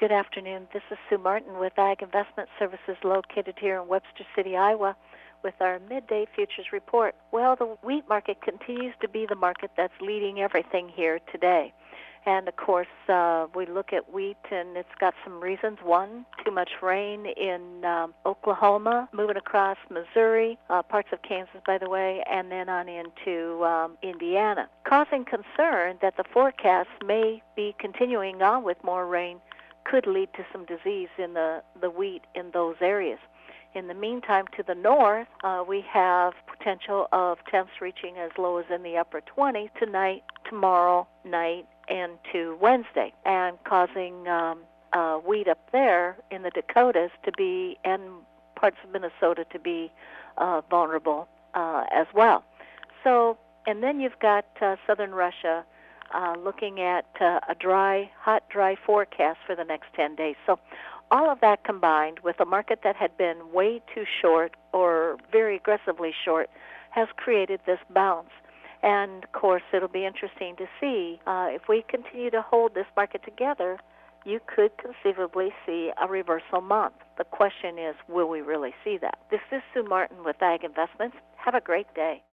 Good afternoon. This is Sue Martin with Ag Investment Services located here in Webster City, Iowa, with our midday futures report. Well, the wheat market continues to be the market that's leading everything here today. And, of course, we look at wheat, and it's got some reasons. One, too much rain in Oklahoma, moving across Missouri, parts of Kansas, by the way, and then on into Indiana, causing concern that the forecast may be continuing on with more rain could lead to some disease in the wheat in those areas. In the meantime, to the north, we have potential of temps reaching as low as in the upper 20s tonight, tomorrow night, and to Wednesday, and causing wheat up there in the Dakotas to be, and parts of Minnesota to be vulnerable as well. So, and then you've got southern Russia looking at a hot, dry forecast for the next 10 days. So all of that combined with a market that had been way too short or very aggressively short has created this bounce. And, of course, it'll be interesting to see if we continue to hold this market together, you could conceivably see a reversal month. The question is, will we really see that? This is Sue Martin with Ag Investments. Have a great day.